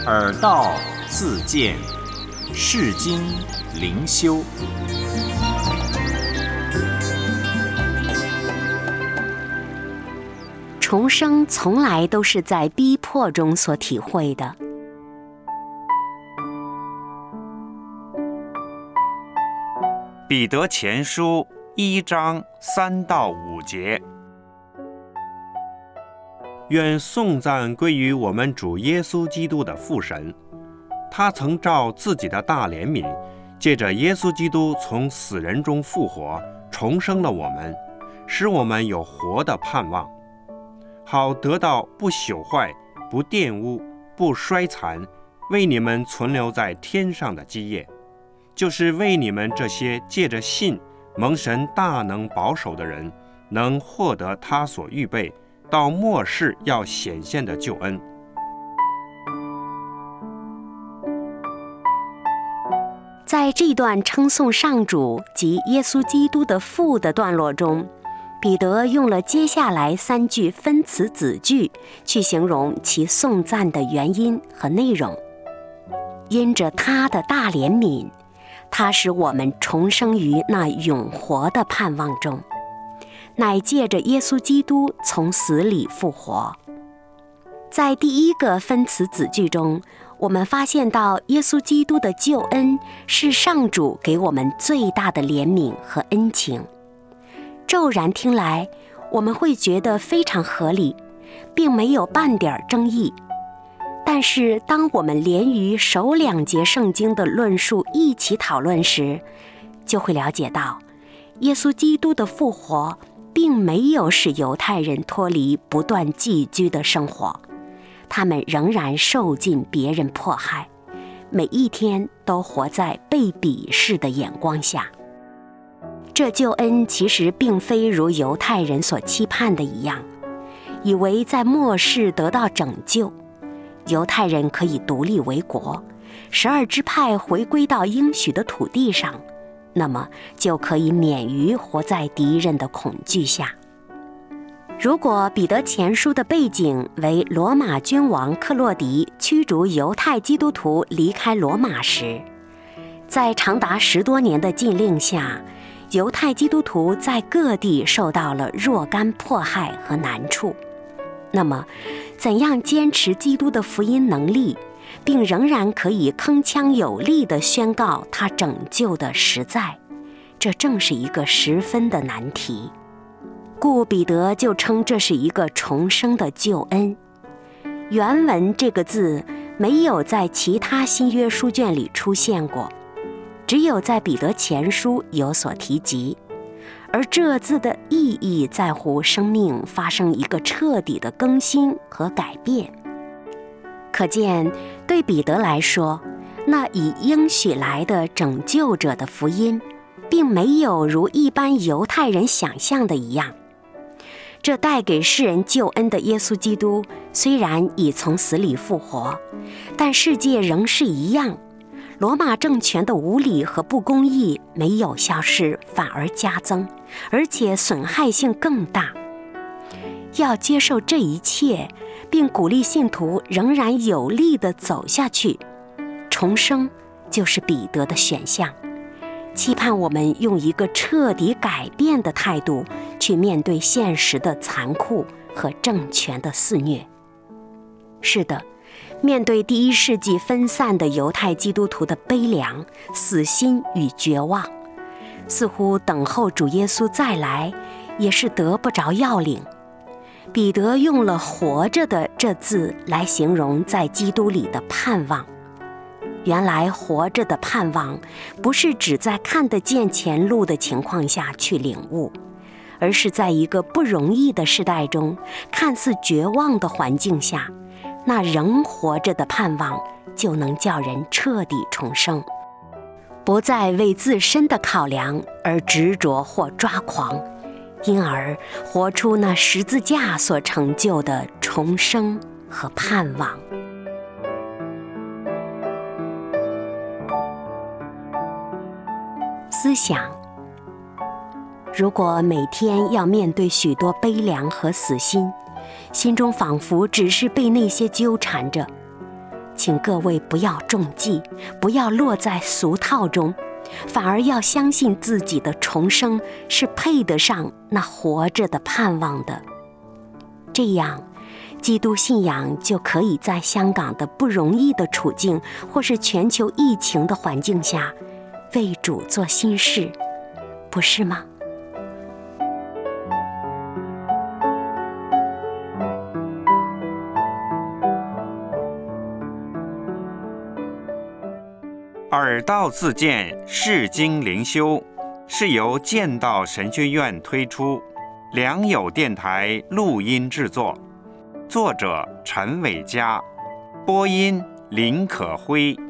耳道自见，世经灵修。 重生从来都是在逼迫中所体会的。 彼得前书1章3到5节。愿颂赞归于我们主耶稣基督的父神，他曾照自己的大怜悯，借着耶稣基督从死人中复活，重生了我们，使我们有活的盼望，好得到不朽坏、不玷污、不衰残，为你们存留在天上的基业，就是为你们这些借着信蒙神大能保守的人，能获得他所预备到末世要显现的救恩。 在这段称颂上主及耶稣基督的父的段落中，彼得用了接下来3句分词子句去形容其颂赞的原因和内容。因着他的大怜悯，他使我们重生于那永活的盼望中，乃借着耶稣基督从死里复活。在第一个分词子句中，我们发现到耶稣基督的救恩是上主给我们最大的怜悯和恩情。骤然听来，我们会觉得非常合理，并没有半点争议。但是当我们连于首2节圣经的论述一起讨论时，就会了解到，耶稣基督的复活并没有使犹太人脱离不断寄居的生活，他们仍然受尽别人迫害，每一天都活在被鄙视的眼光下。这救恩其实并非如犹太人所期盼的一样，以为在末世得到拯救，犹太人可以独立为国，12支派回归到应许的土地上，那么就可以免于活在敌人的恐惧下。如果彼得前书的背景为罗马君王克洛狄驱逐犹太基督徒离开罗马时，在长达10多年的禁令下，犹太基督徒在各地受到了若干迫害和难处，那么怎样坚持基督的福音能力，并仍然可以铿锵有力地宣告他拯救的实在，这正是一个十分的难题。故彼得就称这是一个重生的救恩。原文这个字没有在其他新约书卷里出现过，只有在彼得前书有所提及，而这字的意义在乎生命发生一个彻底的更新和改变。可见对彼得来说，那以应许来的拯救者的福音并没有如一般犹太人想象的一样。这带给世人救恩的耶稣基督虽然已从死里复活，但世界仍是一样，罗马政权的无理和不公义没有消失，反而加增，而且损害性更大。要接受这一切，并鼓励信徒仍然有力地走下去，重生就是彼得的选项，期盼我们用一个彻底改变的态度去面对现实的残酷和政权的肆虐。是的，面对第1世纪分散的犹太基督徒的悲凉、死心与绝望，似乎等候主耶稣再来也是得不着要领。彼得用了活着的这字来形容在基督里的盼望。原来活着的盼望不是只在看得见前路的情况下去领悟，而是在一个不容易的时代中，看似绝望的环境下，那仍活着的盼望就能叫人彻底重生，不再为自身的考量而执着或抓狂，因而活出那十字架所成就的重生和盼望。思想：如果每天要面对许多悲凉和死心，心中仿佛只是被那些纠缠着， 请各位不要中计，不要落在俗套中，反而要相信自己的重生是配得上那活着的盼望的。这样，基督信仰就可以在香港的不容易的处境，或是全球疫情的环境下，为主做新事，不是吗？ 耳道自荐释经灵修是由剑道神学院推出，良友电台录音制作，作者陈伟嘉，播音林可辉。